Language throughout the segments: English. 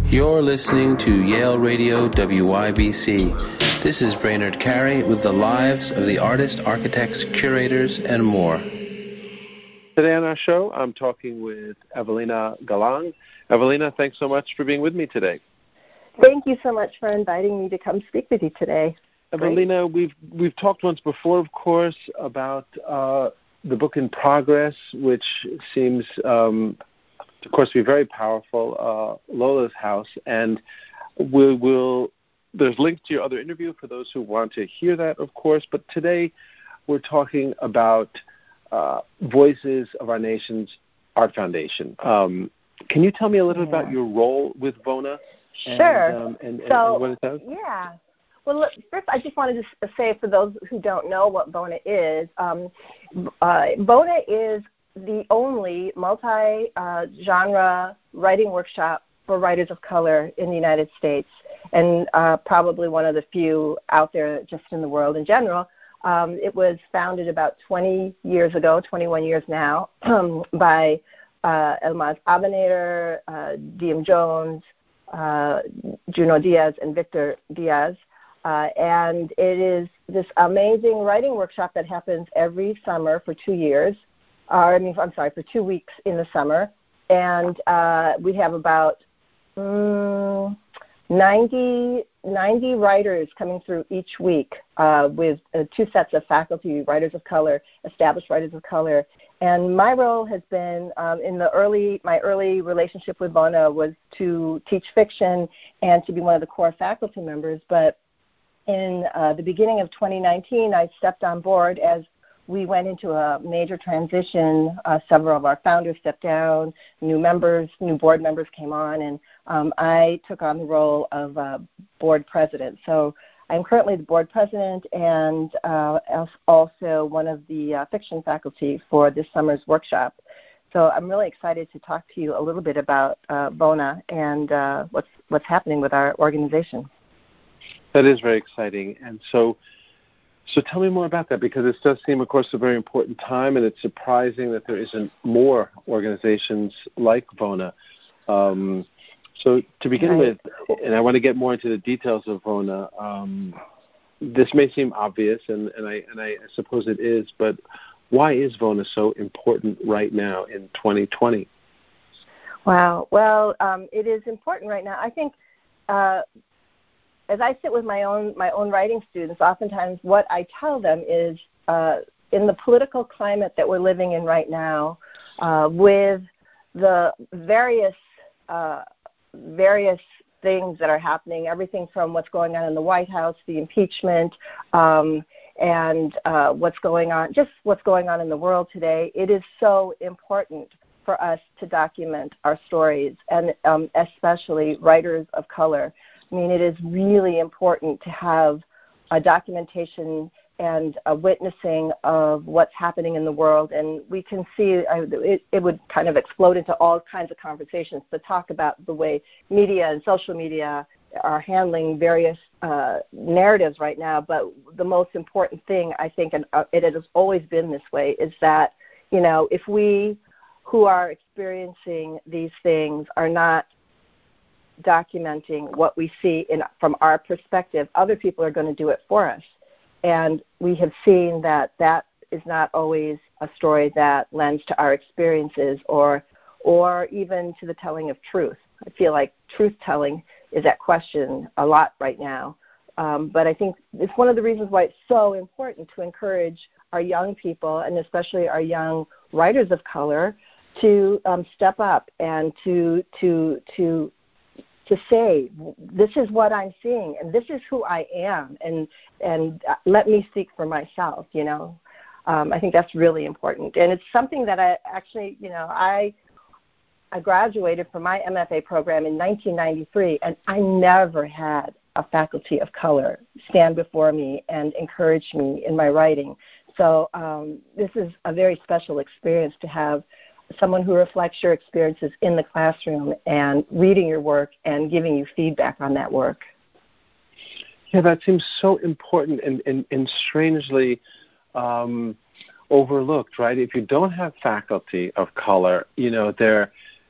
You're listening to Yale Radio WYBC. This is Brainerd Carey with the lives of the artists, architects, curators, and more. Today on our show, I'm talking with Evelina Galang. Evelina, thanks so much for being with me today. Thank you so much for inviting me to come speak with you today. Evelina, we've talked once before, of course, about the book in progress, which seems, of course, to be very powerful, Lola's House. And there's links to your other interview for those who want to hear that, of course. But today we're talking about Voices of Our Nation's Art Foundation. Can you tell me a little bit about your role with VONA? Sure. And so, what it does? Yeah. Well, look, first, I just wanted to say, for those who don't know what VONA is, VONA is the only multi-genre writing workshop for writers of color in the United States, and probably one of the few out there just in the world in general. It was founded about 20 years ago, 21 years now, by Elmas Abinader, Diem Jones, Junot Diaz, and Victor Diaz. And it is this amazing writing workshop that happens every summer for 2 years. For 2 weeks in the summer. And we have about 90 writers coming through each week with 2 sets of faculty, writers of color, established writers of color. And my role has been, my early relationship with VONA was to teach fiction and to be one of the core faculty members. But in the beginning of 2019, I stepped on board as we went into a major transition. Several of our founders stepped down, new board members came on, and I took on the role of board president. So I'm currently the board president and also one of the fiction faculty for this summer's workshop. So I'm really excited to talk to you a little bit about VONA and what's happening with our organization. That is very exciting. And so tell me more about that, because it does seem, of course, a very important time, and it's surprising that there isn't more organizations like VONA. So to begin with, and I want to get more into the details of VONA, this may seem obvious, and I suppose it is, but why is VONA so important right now in 2020? Wow. Well, it is important right now. I think as I sit with my own writing students, oftentimes what I tell them is in the political climate that we're living in right now, with the various things that are happening, everything from what's going on in the White House, the impeachment, and what's going on in the world today, it is so important for us to document our stories, and especially writers of color. I mean, it is really important to have a documentation and a witnessing of what's happening in the world. And we can see it would kind of explode into all kinds of conversations to talk about the way media and social media are handling various narratives right now. But the most important thing, I think, and it has always been this way, is that, if we who are experiencing these things are not documenting what we see from our perspective, other people are going to do it for us. And we have seen that is not always a story that lends to our experiences or even to the telling of truth. I feel like truth-telling is at question a lot right now. But I think it's one of the reasons why it's so important to encourage our young people, and especially our young writers of color, to step up and to say, this is what I'm seeing, and this is who I am, and let me speak for myself, I think that's really important. And it's something that I actually, I graduated from my MFA program in 1993, and I never had a faculty of color stand before me and encourage me in my writing. So this is a very special experience to have someone who reflects your experiences in the classroom and reading your work and giving you feedback on that work. Yeah, that seems so important and strangely overlooked, right? If you don't have faculty of color, they're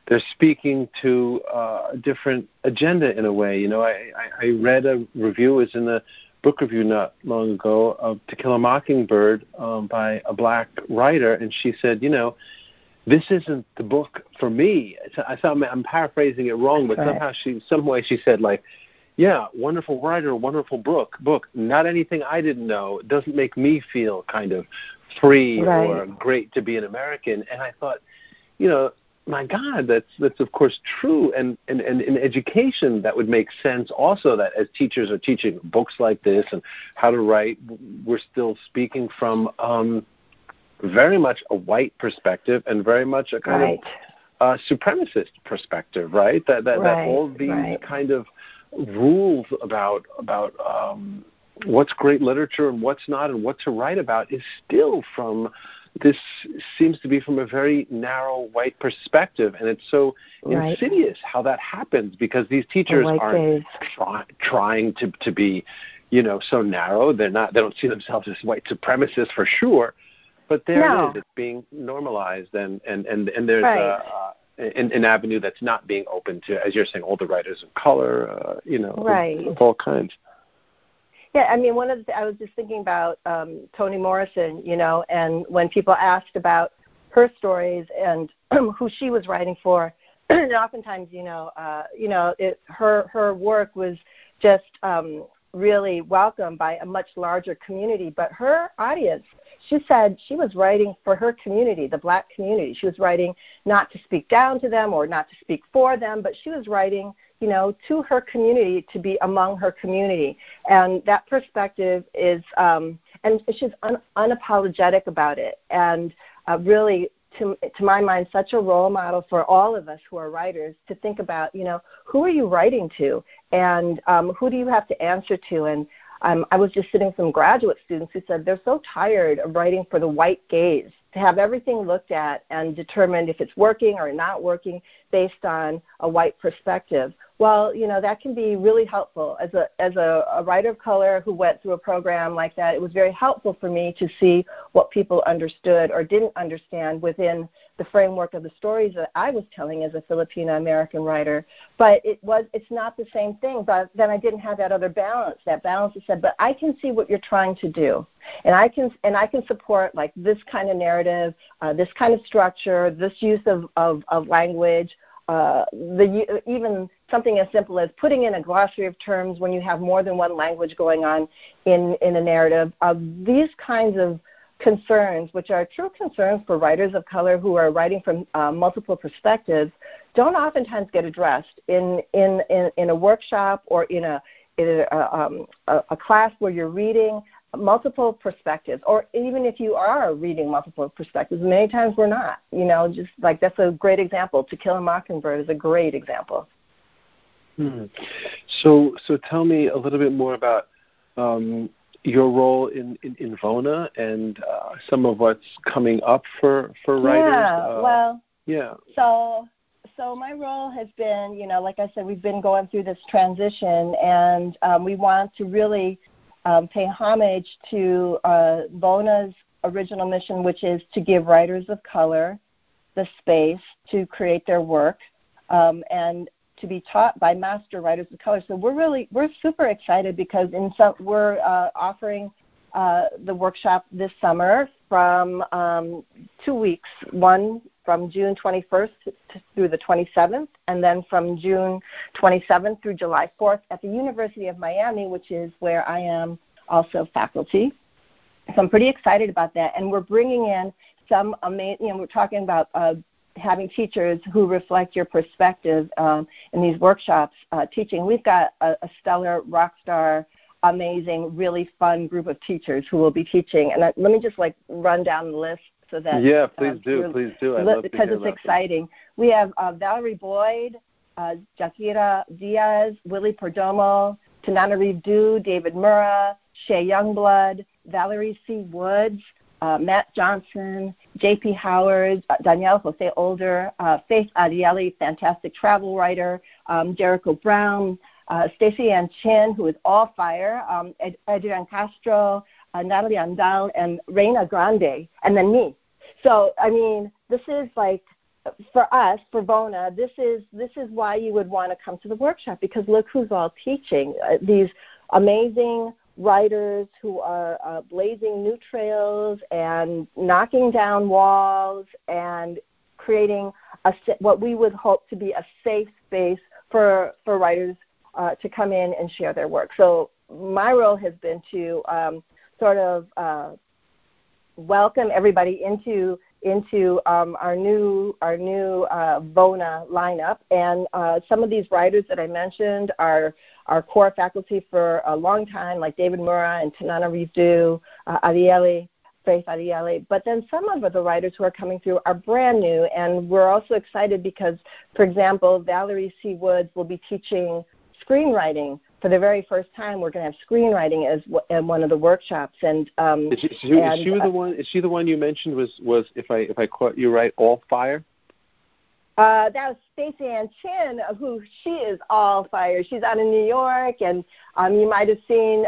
they're speaking to a different agenda in a way. You know, I read a review, it was in a book review not long ago, of To Kill a Mockingbird by a black writer, and she said, you know, this isn't the book for me. I'm paraphrasing it wrong, but right. some way she said, like, yeah, wonderful writer, wonderful book. Not anything I didn't know. It doesn't make me feel kind of free right. or great to be an American. And I thought, you know, my God, that's of course true. And in education, that would make sense also, that as teachers are teaching books like this and how to write, we're still speaking from very much a white perspective and very much a kind right. of supremacist perspective, right? That right. all these right. kind of rules about what's great literature and what's not and what to write about is still from this, seems to be from a very narrow white perspective. And it's so right. insidious how that happens, because these teachers aren't trying to be, you know, so narrow. They don't see themselves as white supremacists for sure, but there it is. It's being normalized, and there's right. an avenue that's not being open to, as you're saying, all the writers of color, you know, right. of all kinds. Yeah, I mean, I was just thinking about Toni Morrison, you know, and when people asked about her stories and who she was writing for, and oftentimes, her work was just really welcomed by a much larger community. But her audience, she said she was writing for her community, the black community. She was writing not to speak down to them or not to speak for them, but she was writing, you know, to her community, to be among her community. And that perspective is, and she's unapologetic about it. And really, to my mind, such a role model for all of us who are writers to think about, you know, who are you writing to, and who do you have to answer to? And I was just sitting with some graduate students who said they're so tired of writing for the white gaze, to have everything looked at and determined if it's working or not working based on a white perspective. Well, you know, that can be really helpful. As a writer of color who went through a program like that, it was very helpful for me to see what people understood or didn't understand within the framework of the stories that I was telling as a Filipino-American writer. But it's not the same thing. But then I didn't have that other balance. That balance that said, but I can see what you're trying to do, and I can support like this kind of narrative, this kind of structure, this use of language. Even something as simple as putting in a glossary of terms when you have more than one language going on in a narrative. These kinds of concerns, which are true concerns for writers of color who are writing from multiple perspectives, don't oftentimes get addressed in a workshop or in a class where you're reading multiple perspectives, or even if you are reading multiple perspectives, many times we're not, you know, just like that's a great example. To Kill a Mockingbird is a great example. So tell me a little bit more about your role in VONA and some of what's coming up for writers. So my role has been, you know, like I said, we've been going through this transition, and we want to really pay homage to VONA's original mission, which is to give writers of color the space to create their work and to be taught by master writers of color. So we're super excited because we're offering the workshop this summer from 2 weeks, one from June 21st through the 27th, and then from June 27th through July 4th at the University of Miami, which is where I am also faculty. So I'm pretty excited about that. And we're bringing in some amazing, we're talking about having teachers who reflect your perspective in these workshops teaching. We've got a stellar, rock star, amazing, really fun group of teachers who will be teaching. And let me just run down the list so that please do. I'd love because to it's exciting. Them. We have Valerie Boyd, Jakira Diaz, Willie Perdomo, Tananarive Du, David Murrah, Shay Youngblood, Valerie C. Woods, Matt Johnson, J.P. Howard, Danielle Jose Older, Faith Adieli, fantastic travel writer, Jericho Brown, Stacey Ann Chin, who is all fire, Adrian Castro, Natalie Andal, and Reina Grande, and then me. So, I mean, this is like for us, for Vona, this is why you would want to come to the workshop, because look who's all teaching. These amazing writers who are blazing new trails and knocking down walls and creating what we would hope to be a safe space for writers to come in and share their work. So my role has been to sort of welcome everybody into our new Vona lineup, and some of these writers that I mentioned are core faculty for a long time, like David Mura and Tanana Reeves-Du, Faith Ariely. But then some of the writers who are coming through are brand new, and we're also excited because, for example, Valerie C. Woods will be teaching screenwriting. For the very first time, we're going to have screenwriting as one of the workshops. And is she the one you mentioned was if I caught you right, All Fire? That was Stacey Ann Chin, who she is all fire. She's out in New York, and you might have seen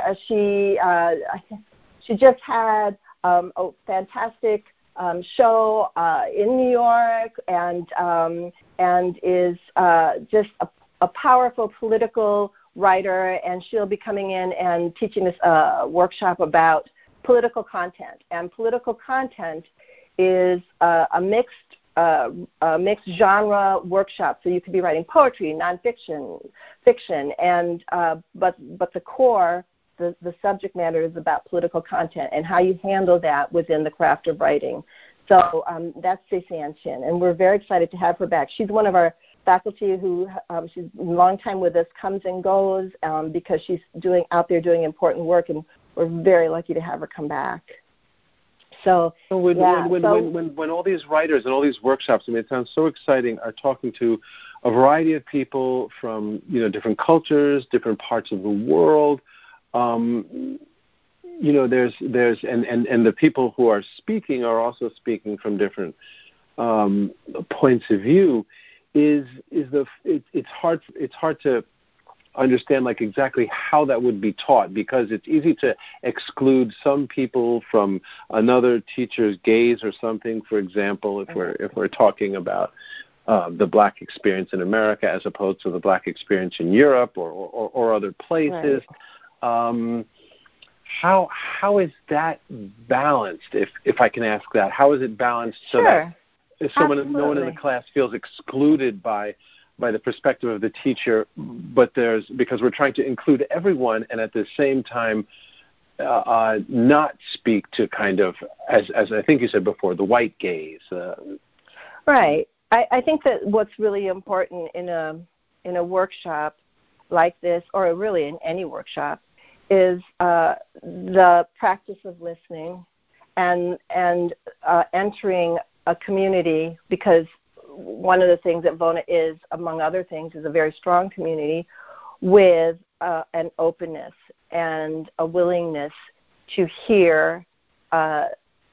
she just had a fantastic show in New York, and is just a powerful political writer, and she'll be coming in and teaching this workshop about political content. And political content is a mixed genre workshop. So you could be writing poetry, nonfiction, fiction, and but the core, the subject matter is about political content and how you handle that within the craft of writing. So that's Stacey Ann Chin, and we're very excited to have her back. She's one of our faculty who she's a long time with us, comes and goes because she's out there doing important work, and we're very lucky to have her come back. So when all these writers and all these workshops, I mean, it sounds so exciting, are talking to a variety of people from different cultures, different parts of the world. There's and the people who are speaking are also speaking from different points of view. It's hard to understand like exactly how that would be taught, because it's easy to exclude some people from another teacher's gaze or something. For example, if we're talking about the Black experience in America as opposed to the Black experience in Europe or other places. Right. How is that balanced? If I can ask that, how is it balanced so that if no one in the class feels excluded by the perspective of the teacher, but because we're trying to include everyone, and at the same time not speak to kind of, as I think you said before, the white gaze. Right. I think that what's really important in a workshop like this, or really in any workshop, is the practice of listening and entering a community, because one of the things that Vona is, among other things, is a very strong community with an openness and a willingness to hear and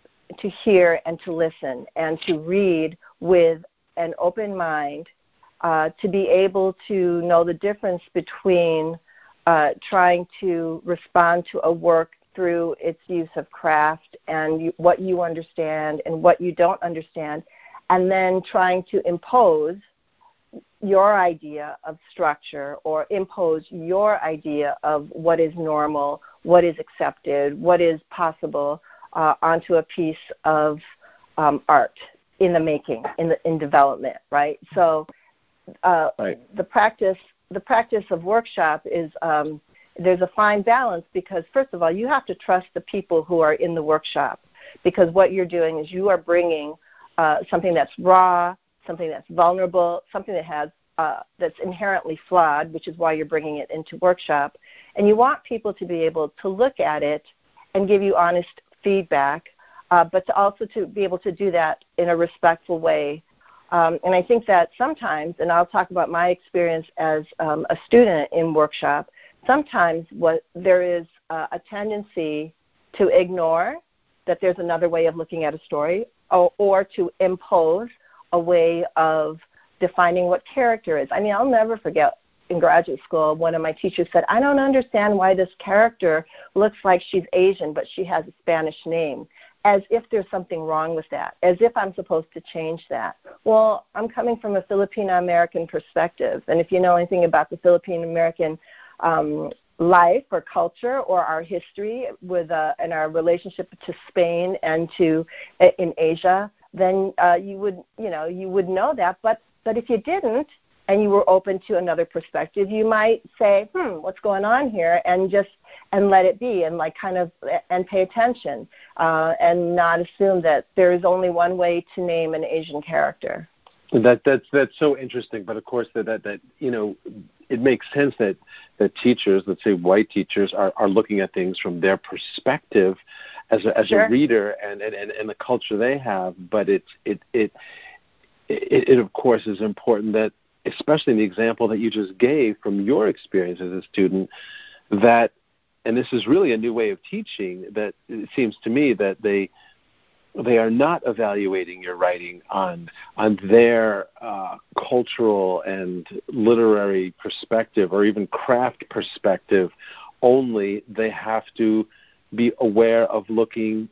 to listen and to read with an open mind, to be able to know the difference between trying to respond to a work through its use of craft and what you understand and what you don't understand, and then trying to impose your idea of structure or impose your idea of what is normal, what is accepted, what is possible onto a piece of art in the making, in development, right? So right. The practice of workshop is there's a fine balance, because first of all, you have to trust the people who are in the workshop, because what you're doing is you are bringing something that's raw, something that's vulnerable, something that has that's inherently flawed, which is why you're bringing it into workshop. And you want people to be able to look at it and give you honest feedback, but to be able to do that in a respectful way. And I think that sometimes, and I'll talk about my experience as a student in workshop, sometimes there is a tendency to ignore that there's another way of looking at a story, or to impose a way of defining what character is. I mean, I'll never forget in graduate school, one of my teachers said, I don't understand why this character looks like she's Asian, but she has a Spanish name. as if there's something wrong with that, as if I'm supposed to change that. Well, I'm coming from a Filipino-American perspective, and if you know anything about the Filipino-American life or culture or our history with and our relationship to Spain and to in Asia, then you would know that. But if you didn't, and you were open to another perspective, you might say, what's going on here, and let it be, and and pay attention, and not assume that there is only one way to name an Asian character. That's so interesting, but of course that it makes sense that teachers, let's say white teachers, are looking at things from their perspective as Sure. a reader and the culture they have. But it of course is important that, especially in the example that you just gave from your experience as a student, that, and this is really a new way of teaching, that it seems to me that they are not evaluating your writing on their cultural and literary perspective or even craft perspective only. They have to be aware of looking,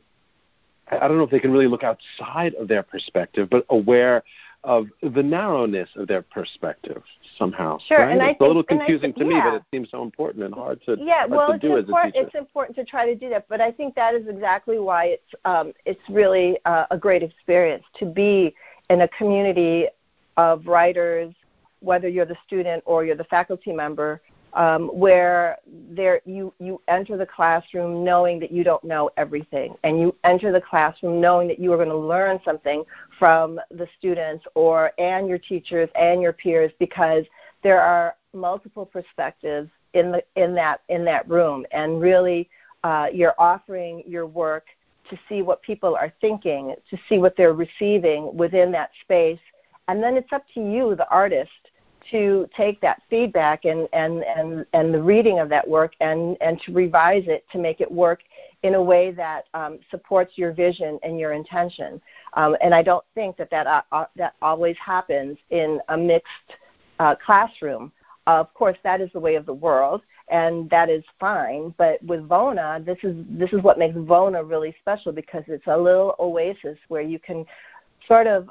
I don't know if they can really look outside of their perspective, but aware of the narrowness of their perspective somehow. Sure, right? and it's a little confusing to me, but it seems so important and hard to do as a teacher. It's important to try to do that, but I think that is exactly why it's really a great experience to be in a community of writers, whether you're the student or you're the faculty member, where you enter the classroom knowing that you don't know everything, and you enter the classroom knowing that you are going to learn something from the students and your teachers and your peers, because there are multiple perspectives in that room, and really you're offering your work to see what people are thinking, to see what they're receiving within that space, and then it's up to you, the artist, to take that feedback and the reading of that work and to revise it to make it work in a way that supports your vision and your intention. And I don't think that always happens in a mixed classroom. Of course, that is the way of the world, and that is fine. But with Vona, this is what makes Vona really special, because it's a little oasis where you can sort of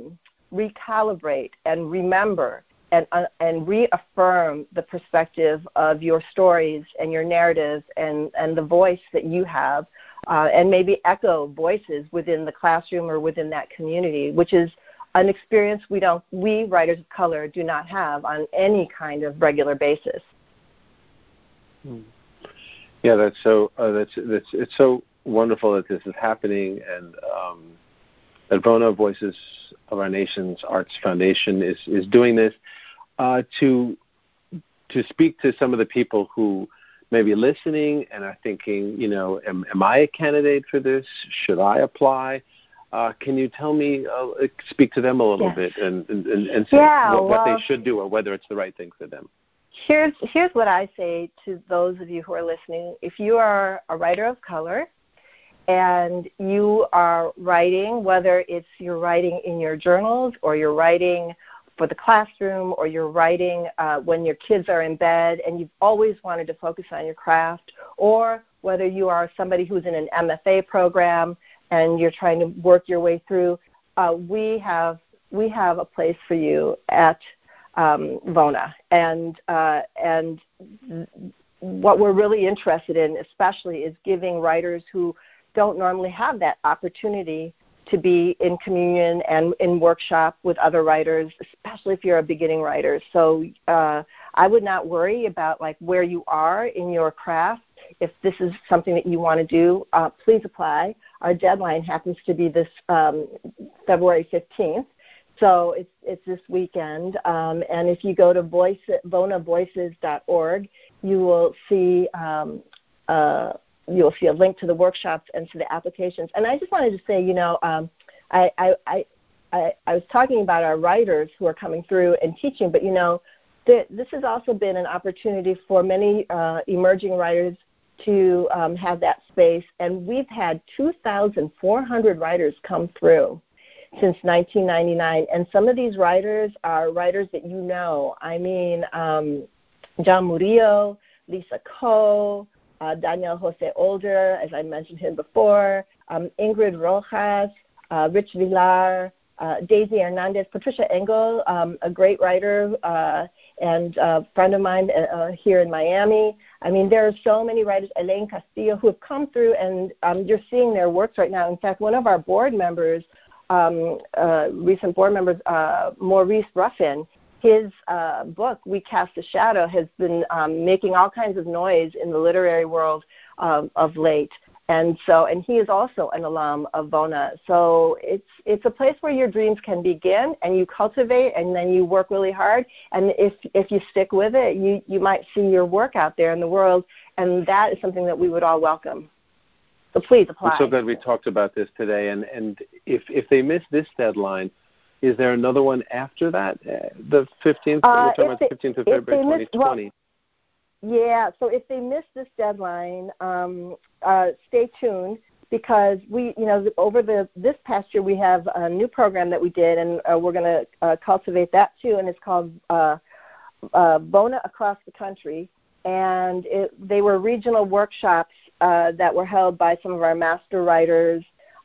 recalibrate and remember and reaffirm the perspective of your stories and your narrative and the voice that you have, and maybe echo voices within the classroom or within that community, which is an experience we writers of color do not have on any kind of regular basis. Yeah, that's so it's so wonderful that this is happening, and that Vona Voices of Our Nation's Arts Foundation is doing this to speak to some of the people who may be listening and are thinking, am I a candidate for this? Should I apply? Can you tell me, speak to them a little bit and say what they should do or whether it's the right thing for them? Here's what I say to those of you who are listening. If you are a writer of color and you are writing, whether it's you're writing in your journals or you're writing for the classroom or you're writing when your kids are in bed and you've always wanted to focus on your craft, or whether you are somebody who's in an MFA program and you're trying to work your way through, we have a place for you at Vona. And what we're really interested in especially is giving writers who don't normally have that opportunity to be in communion and in workshop with other writers, especially if you're a beginning writer. So I would not worry about where you are in your craft. If this is something that you want to do, please apply. Our deadline happens to be this February 15th. So it's this weekend. And if you go to vonavoices.org, you will see you'll see a link to the workshops and to the applications. And I just wanted to say, I was talking about our writers who are coming through and teaching, but, this has also been an opportunity for many emerging writers to have that space. And we've had 2,400 writers come through since 1999. And some of these writers are writers that you know. I mean, John Murillo, Lisa Ko, Daniel Jose Older, as I mentioned him before, Ingrid Rojas, Rich Villar, Daisy Hernandez, Patricia Engel, a great writer and a friend of mine here in Miami. I mean, there are so many writers, Elaine Castillo, who have come through, and you're seeing their works right now. In fact, one of our board members, recent board members, Maurice Ruffin, his book, We Cast a Shadow, has been making all kinds of noise in the literary world of late. And he is also an alum of VONA. So it's a place where your dreams can begin, and you cultivate, and then you work really hard. And if you stick with it, you might see your work out there in the world, and that is something that we would all welcome. So please apply. I'm so glad we talked about this today. And if they miss this deadline, is there another one after that? The 15th? We're talking about the 15th of February, 2020. Yeah, so if they miss this deadline, stay tuned, because over this past year we have a new program that we did, and we're going to cultivate that too, and it's called VONA Across the Country, and they were regional workshops that were held by some of our master writers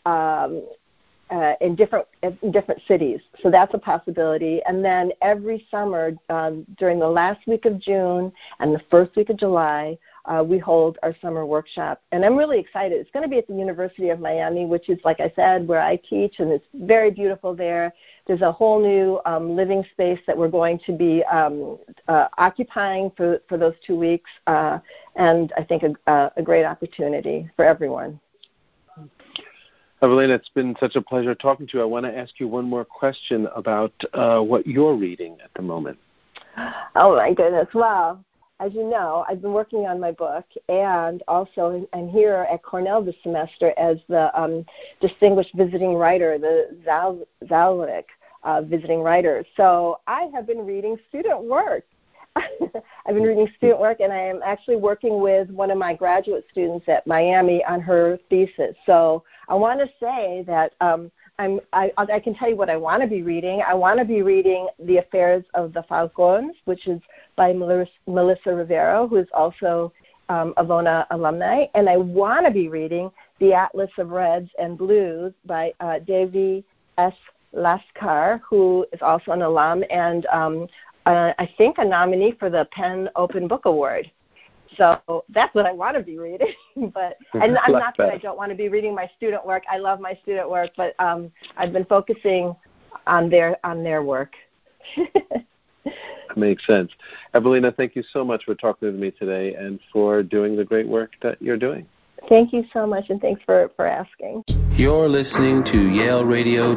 in different cities. So that's a possibility. And then every summer, during the last week of June and the first week of July, we hold our summer workshop. And I'm really excited. It's going to be at the University of Miami, which is, like I said, where I teach, and it's very beautiful there. There's a whole new living space that we're going to be occupying for those 2 weeks, and I think a great opportunity for everyone. Evelina, it's been such a pleasure talking to you. I want to ask you one more question about what you're reading at the moment. Oh, my goodness. Well, as you know, I've been working on my book, and also I'm here at Cornell this semester as the distinguished visiting writer, the Zalwick visiting writer. So I have been reading student work. I've been reading student work, and I am actually working with one of my graduate students at Miami on her thesis. So I want to say that I can tell you what I want to be reading. I want to be reading The Affairs of the Falcons, which is by Melissa Rivero, who is also a VONA alumni. And I want to be reading The Atlas of Reds and Blues by Devi S. Laskar, who is also an alum and I think a nominee for the PEN Open Book Award. So that's what I want to be reading. But and I'm not that I don't want to be reading my student work. I love my student work, but I've been focusing on their work. That makes sense. Evelina, thank you so much for talking with me today and for doing the great work that you're doing. Thank you so much, and thanks for asking. You're listening to Yale Radio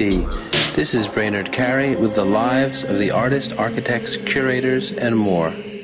WYBC. This is Brainerd Carey with the lives of the artists, architects, curators, and more.